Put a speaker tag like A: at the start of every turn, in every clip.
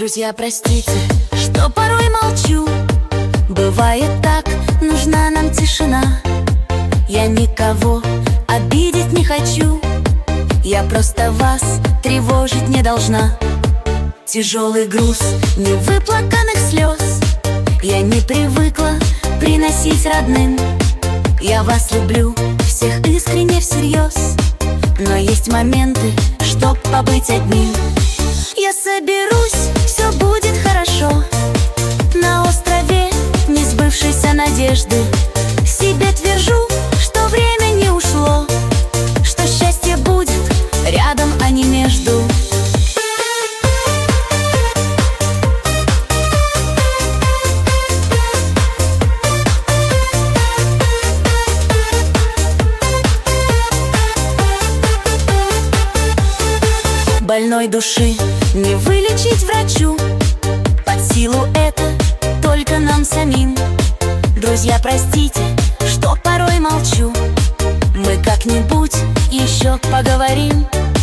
A: Друзья, простите, что порой молчу. Бывает так, нужна нам тишина. Я никого обидеть не хочу. Я просто вас тревожить не должна. Тяжелый груз невыплаканных слез я не привыкла приносить родным. Я вас люблю, всех искренне всерьез, но есть моменты, чтоб побыть одним. Я соберусь, все будет хорошо. На острове несбывшейся надежды себе твержу, что время не ушло, что счастье будет рядом, а не между. Больной души не вылечить врачу, под силу это только нам самим. Друзья, простите, что порой молчу. Мы как-нибудь еще поговорим.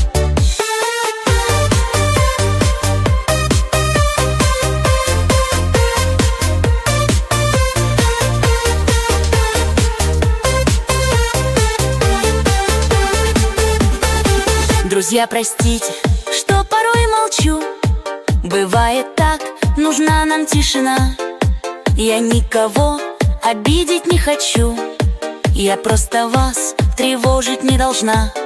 A: Друзья, простите, что порой молчу. Бывает так, нужна нам тишина. Я никого обидеть не хочу. Я просто вас тревожить не должна.